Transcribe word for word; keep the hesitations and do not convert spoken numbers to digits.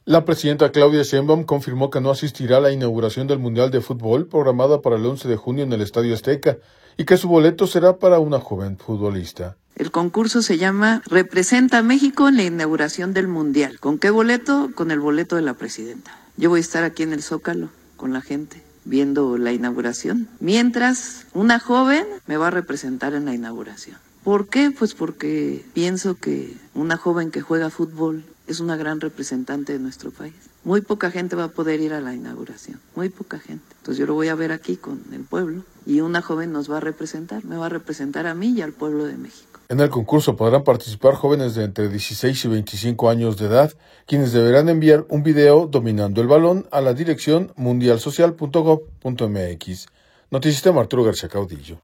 La presidenta Claudia Sheinbaum confirmó que no asistirá a la inauguración del Mundial de Fútbol programada para el once de junio en el Estadio Azteca y que su boleto será para una joven futbolista. El concurso se llama Representa a México en la inauguración del Mundial. ¿Con qué boleto? Con el boleto de la presidenta. Yo voy a estar aquí en el Zócalo con la gente viendo la inauguración, mientras una joven me va a representar en la inauguración. ¿Por qué? Pues porque pienso que una joven que juega fútbol es una gran representante de nuestro país. Muy poca gente va a poder ir a la inauguración, muy poca gente. Entonces yo lo voy a ver aquí con el pueblo y una joven nos va a representar, me va a representar a mí y al pueblo de México. En el concurso podrán participar jóvenes de entre dieciséis y veinticinco años de edad, quienes deberán enviar un video dominando el balón a la dirección mundial social punto gob punto m x. Noticista Arturo García Caudillo.